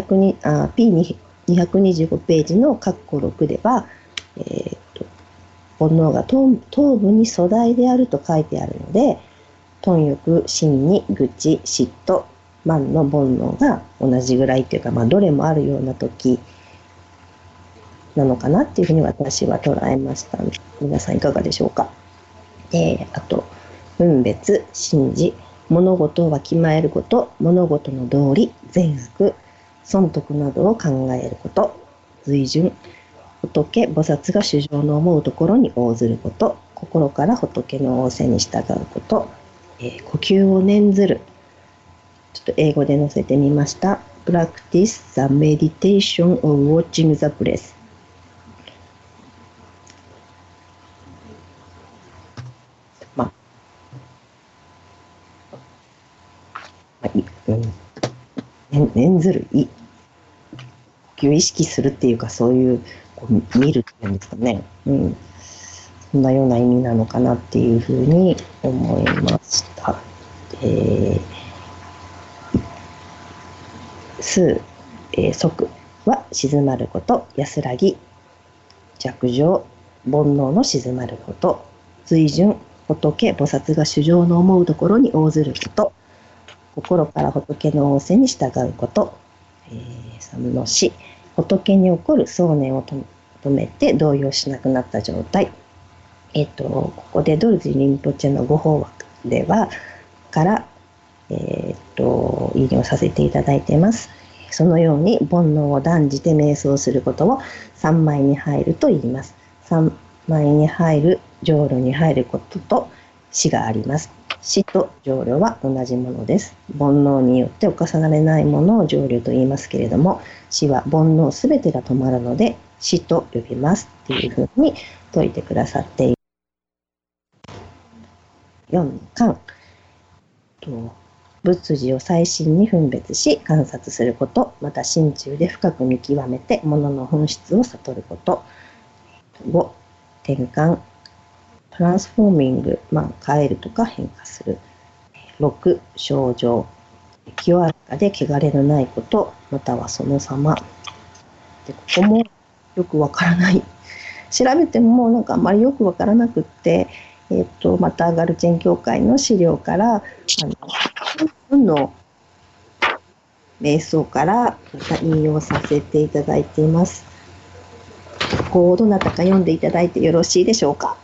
P225 ページの括弧6では、 煩悩が頭部に粗大であると書いてあるので、貪欲、真に愚痴、嫉妬、慢の煩悩が同じぐらいというか、どれもあるような時なのかなっていうふうに私は捉えました。皆さんいかがでしょうか。あと、分別、信じ、物事をわきまえること、物事の道理、善悪、損得などを考えること、随順、仏、菩薩が主情の思うところに応ずること、心から仏の仰せに従うこと、呼吸を念ずる。ちょっと英語で載せてみました。Practice the meditation of watching the breath。念ずる、呼吸を意識するっていうか、そういう見るっていうんですかね、そんなような意味なのかなっていうふうに思いました。数、即は静まること、安らぎ、寂情、煩悩の静まること、随順、仏、菩薩が主情の思うところに応ずること、心から仏の仰せに従うこと、三の死、仏に起こる想念を止めて動揺しなくなった状態。ここでドルジー・リンポチェのご法話ではから、引用させていただいています。そのように煩悩を断じて瞑想することを三昧に入ると言います。三昧に入る、浄土に入ることと死があります。死と浄土は同じものです。煩悩によって犯されないものを浄土と言いますけれども、死は煩悩すべてが止まるので死と呼びますっていうふうに説いてくださっている。4、観。仏事を細心に分別し観察すること、また心中で深く見極めて物の本質を悟ること。5、転換。トランスフォーミング、変えるとか変化する。6、症状。清らかで汚れのないこと、またはその様。で、ここもよくわからない。調べてもあんまりよくわからなくって、またガルチェン教会の資料から、の瞑想からまた引用させていただいています。ここをどなたか読んでいただいてよろしいでしょうか。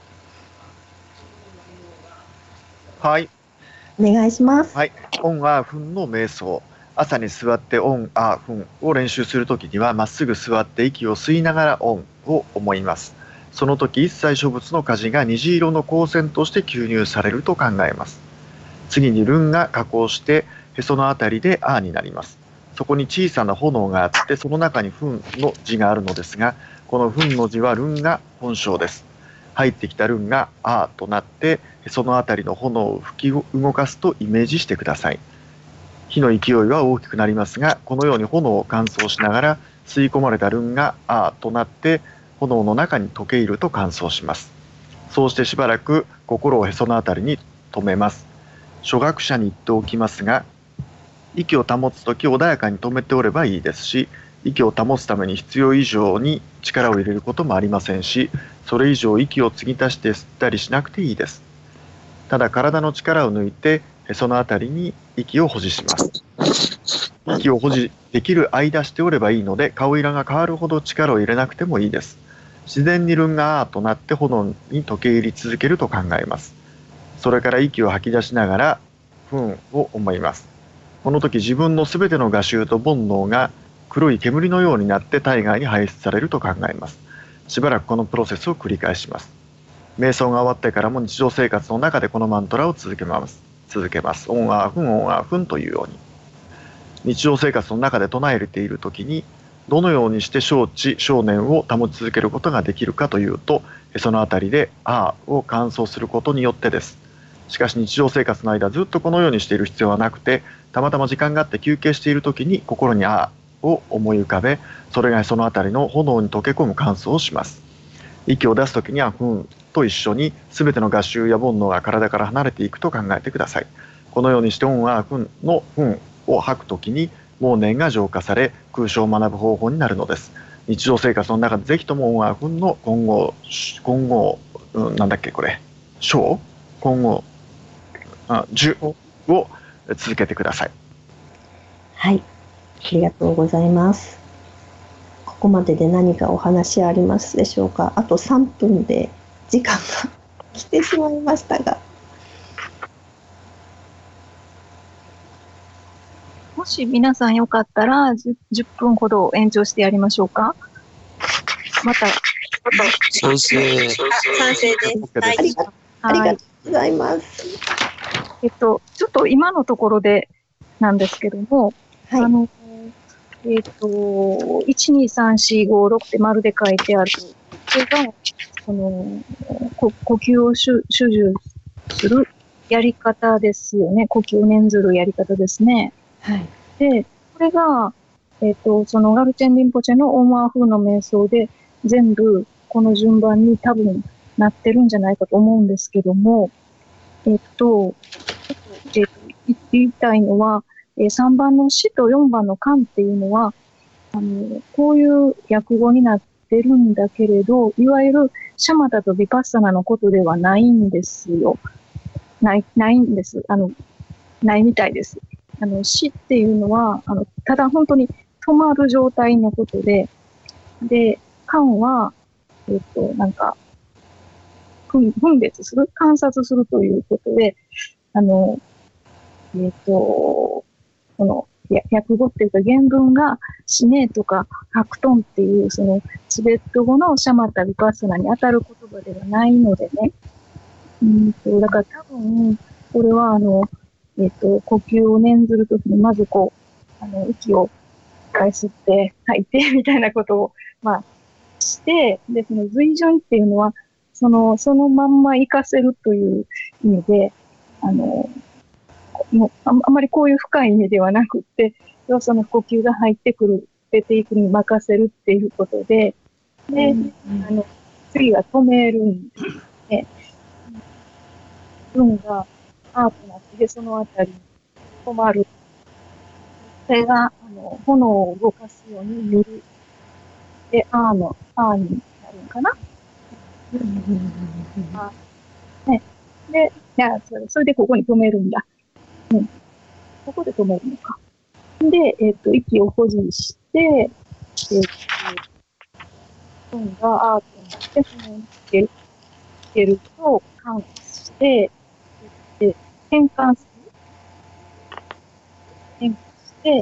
はい。 お願いします。 はい。オンアーフンの瞑想。朝に座ってオンアーフンを練習するときには、まっすぐ座って息を吸いながらオンを思います。その時、一切諸物の火事が虹色の光線として吸入されると考えます。次にルンが下降してへそのあたりでアーになります。そこに小さな炎があって、その中にフンの字があるのですが、このフンの字はルンが本性です。入ってきたルンがアーとなってへそのあたりの炎を吹き動かすとイメージしてください。火の勢いは大きくなりますが、このように炎を乾燥しながら吸い込まれたルンがアーとなって炎の中に溶け入ると乾燥します。そうしてしばらく心をへそのあたりに留めます。初学者に言っておきますが、息を保つとき穏やかに止めておればいいですし、息を保つために必要以上に力を入れることもありませんし、それ以上息を継ぎ足して吸ったりしなくていいです。ただ体の力を抜いてへそのあたりに息を保持します。息を保持できる間しておればいいので、顔色が変わるほど力を入れなくてもいいです。自然にルンがアーとなって炎に溶け入り続けると考えます。それから息を吐き出しながらフンを思います。この時自分のすべての我習と煩悩が黒い煙のようになって体外に排出されると考えます。しばらくこのプロセスを繰り返します。瞑想が終わってからも日常生活の中でこのマントラを続けます。オンアーフン、オンアーフンというように。日常生活の中で唱えている時に、どのようにして正知正念を保ち続けることができるかというと、そのあたりでアーを乾燥することによってです。しかし日常生活の間ずっとこのようにしている必要はなくて、たまたま時間があって休憩している時に心にアーを思い浮かべ、それがそのあたりの炎に溶け込む乾燥をします。息を出す時にはフンと一緒に全ての我習や煩悩が体から離れていくと考えてください。このようにしてオンアーフンのフンを吐く時に妄念が浄化され空性を学ぶ方法になるのです。 日常生活の中でぜひとも音楽の今後、なんだっけこれ、章今後、樹を続けてください。 はい、ありがとうございます。ここまでで何かお話ありますでしょうか。あと3分で時間が来てしまいましたが。 もし皆さんよかったら10分ほど延長してやりましょうか。また。 賛成。 賛成です。はい。 ありがとうございます。 ちょっと今のところでなんですけども、 はい、 1、2、3、4、5、6って丸で書いてある。それが、呼吸を主従するやり方ですよね。呼吸を念ずるやり方ですね。 はい。 で、これが、そのガルチェン・リンポチェのオンワー風の瞑想で全部この順番に多分なってるんじゃないかと思うんですけども、言いたいのは、3番の死と4番の観っていうのは、こういう訳語になってるんだけれど、いわゆるシャマタとビパッサナのことではないんですよ。ないんです。ないみたいです。死っていうのは、ただ本当に止まる状態のことで、で、観は、なんか、分別する、観察するということで、この訳語っていうか原文が死ねとかハクトンっていうそのチベット語のシャマタビパッサナに当たる言葉ではないのでね。だから多分、これは呼吸を念ずるときにまずこう、息を吸って吐いてみたいなことを、して、で、その随順っていうのは、そのまんま活かせるという意味で、もうあんまりこういう深い意味ではなくって、その呼吸が入ってくる、出ていくに任せるっていうことで、で、次は止めるんですね。運がアートなって、そのあたりに止まる。それが、炎を動かすように揺る。で、アーになるのかな。ね、で、それでここに止めるんだ。ここで止めるのか。で、息を保持して、運がアートになって、そのつけると、感して、で、変換する。変換して、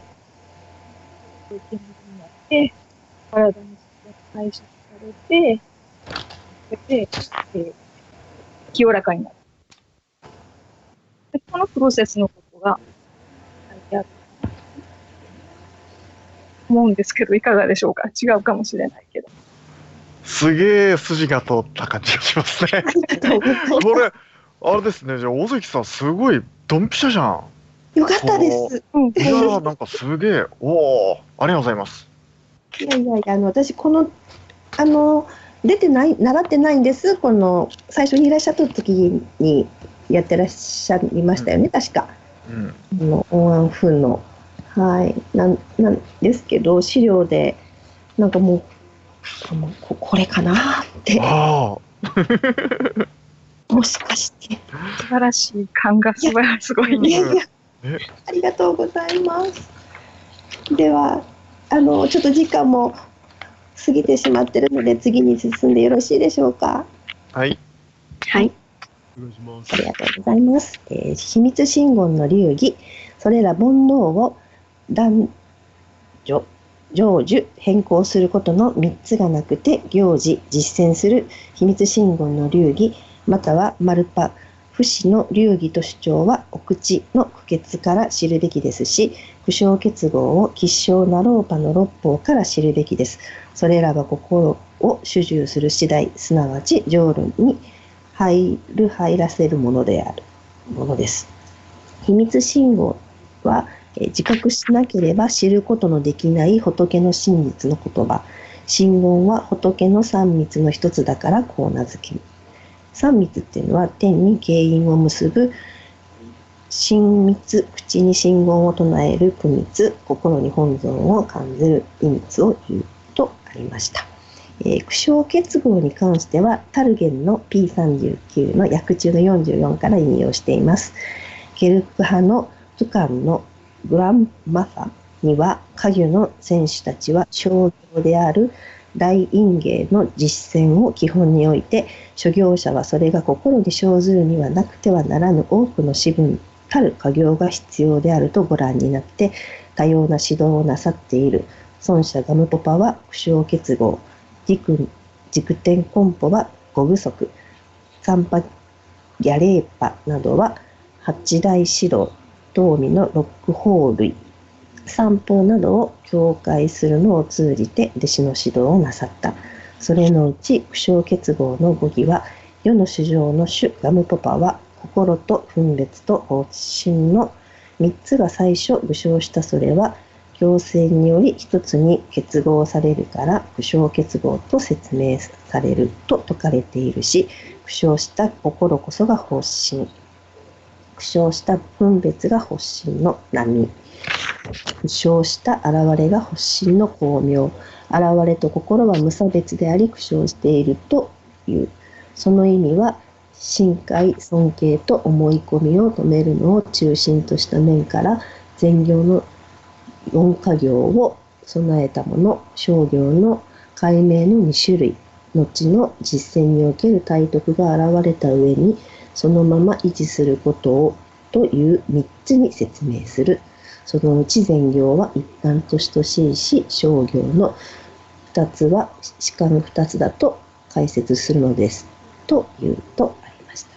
煙になって、体に排出されて、清らかになる。でこのプロセスのことが書いてあると思うんですけど、いかがでしょうか。違うかもしれないけど。 すげえ筋が通った感じがしますね。これ、あれですね、じゃあ、尾関さん、すごいドンピシャじゃん。 よかったです。 いやー、なんかすげえ、おー、ありがとうございます。 いや、私、この、習ってないんです。この、最初にいらっしゃった時にやってらっしゃいましたよね、確か。音安風の。はい。なんですけど、資料で、なんかもう、これかなって。もしかして。 素晴らしい感がすごい。 いや、ありがとうございます。では、ちょっと時間も過ぎてしまっているので、次に進んでよろしいでしょうか。 はい。 はい。ありがとうございます。秘密真言の流儀、それら煩悩を男女、成就、変更することの3つがなくて、行事、実践する秘密真言の流儀、またはマルパ、不死の流儀と主張はお口の苦血から知るべきですし、苦笑結合を吉祥なろうパの六法から知るべきです。それらは心を主従する次第、すなわち浄論に入らせるものであるものです。秘密真言は、自覚しなければ知ることのできない仏の真実の言葉。真言は仏の三密の一つだからこう名付ける。三密っていうのは天に敬因を結ぶ真密、口に真言を唱える苦密、心に本尊を感じる意密を言うとあありました。苦笑結合に関してはタルゲンの P39 の訳中の44から引用しています。ケルク派のトゥカンのグランマファには下魚の選手たちは商業である大陰芸の実践を基本において、諸業者はそれが心に生ずるにはなくてはならぬ多くの私分たる家業が必要であるとご覧になって多様な指導をなさっている。孫者ガムポパは苦笑結合、軸点コンポは五具足、サンパギャレーパなどは八大指導、東美の六法類、三法などを境界するのを通じて弟子の指導をなさった。それのうち苦笑結合の語義は、世の主情の主ガムポパは心と分別と方針の3つが最初具象した。それは行政により一つに結合されるから苦笑結合と説明されると説かれているし、苦笑した心こそが方針、苦笑した分別が発心の波、苦笑した現れが発心の巧妙、現れと心は無差別であり苦笑しているという。その意味は信戒尊敬と思い込みを止めるのを中心とした面から前行の4か行を備えたもの、小行の解明の2種類、後の実践における体徳が現れた上にそのまま維持することをという3つに説明する。そのうち前行は一般と等しいし、小行の2つはしかの2つだと解説するのですというとありました。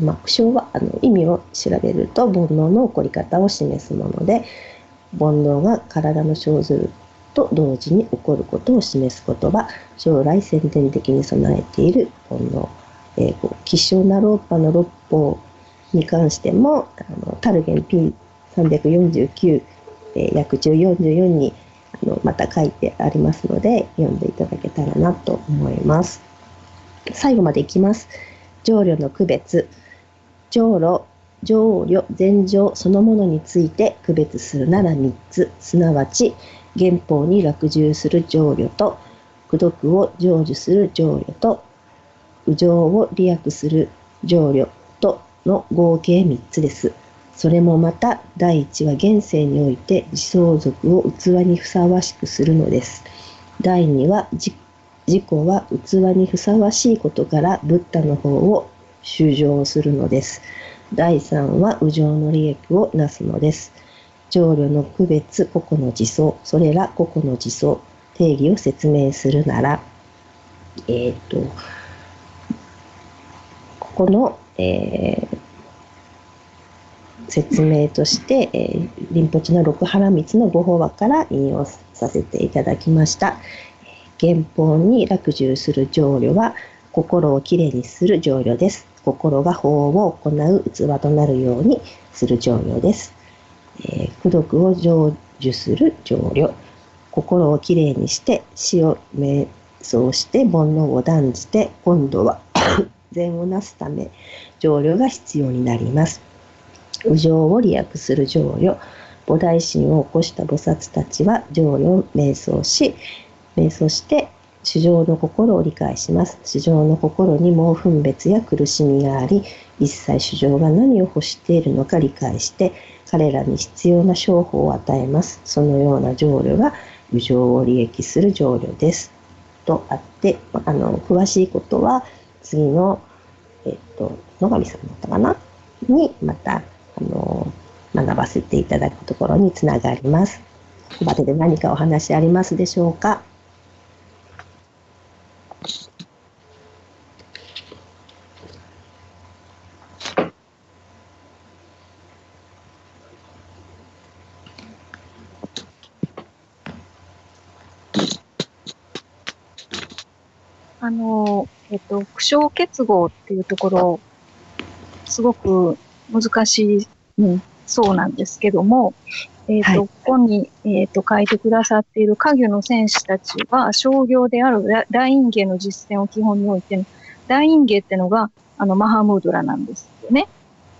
苦笑は意味を調べると煩悩の起こり方を示すもので、煩悩が体の生ずると同時に起こることを示す言葉、将来宣伝的に備えている煩悩、吉祥なローパの六法に関してもタルゲン P349、訳中44にまた書いてありますので読んでいただけたらなと思います。最後までいきます。浄慮の区別。浄慮、禅定そのものについて区別するなら3つ、すなわち原法に落従する浄慮と、功徳を成就する浄慮と、右情を利益する浄慮との合計3つです。それもまた第一は現世において自相続を器にふさわしくするのです。第二は自己は器にふさわしいことからブッダの方を修正するのです。第三は右情の利益をなすのです。浄慮の区別、個々の自相、それら個々の自相、定義を説明するなら、ここの、説明として、リンポチの六波羅蜜の5法話から引用させていただきました。原法に落従する浄慮は心をきれいにする浄慮です。心が法を行う器となるようにする浄慮です。功徳を成就する浄慮、心をきれいにして死を瞑想して煩悩を断じて今度は善をなすため浄慮が必要になります。右情を利益する浄慮、菩提心を起こした菩薩たちは浄慮を瞑想して主情の心を理解します。主情の心にも分別や苦しみがあり、一切主情が何を欲しているのか理解して彼らに必要な商法を与えます。そのような浄慮が右情を利益する浄慮ですとあって、詳しいことは次の、野上さんだったかなにまた学ばせていただくところにつながります。ここまでで何かお話ありますでしょうか。 苦笑結合っていうところ、すごく難しい、そうなんですけども、ここに、書いてくださっている下魚の戦士たちは、商業である大陰芸の実践を基本において、大陰芸ってのが、マハムードラなんですよね。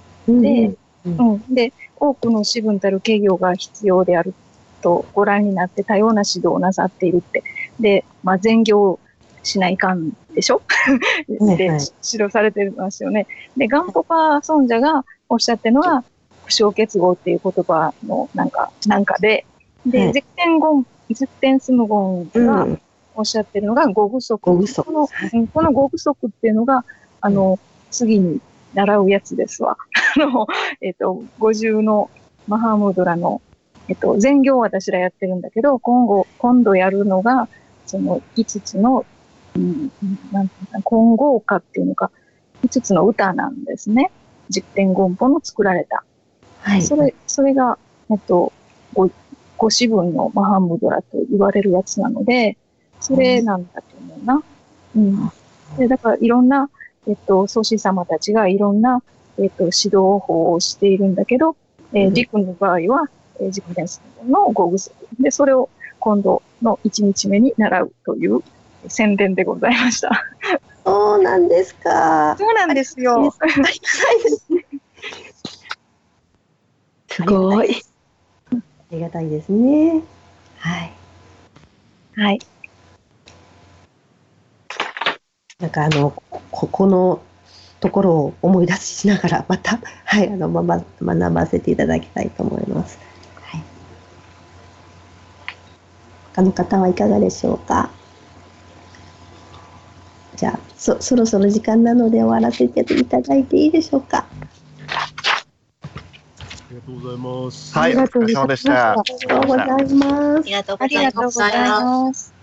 で、多くの私分たる企業が必要であるとご覧になって多様な指導をなさっているってで、全業しないかんでしょで、指導されてますよね。で、ガンポパ尊者がおっしゃってるのは、不祥結合っていう言葉のなんかで、で、絶天スムゴンがおっしゃってるのが五具足。この五具足っていうのが、次に習うやつですわ。50のマハームードラの、全行私らやってるんだけど、今度やるのが、その5つの、なんていうか、混合歌っていうのが、5つの歌なんですね。実典言法の作られた。はい。それが、5子分のマハームードラと言われるやつなので、それなんだと思うな。で、だからいろんな、宗師様たちがいろんな、指導法をしているんだけど、陸の場合は、実典の5具足で、それを今度の1日目に習うという宣伝でございました。 そうなんですか。 そうなんですよ。 すごい。ありがたいですね。はい。 はい。 なんかここのところを思い出しながらまた、はい、学ばせていただきたいと思います。はい。他の方はいかがでしょうか。じゃあそろそろ時間なので終わらせていただいていいでしょうか。 ありがとうございます。 はい、お疲れ様でした。 ありがとうございます。 ありがとうございます。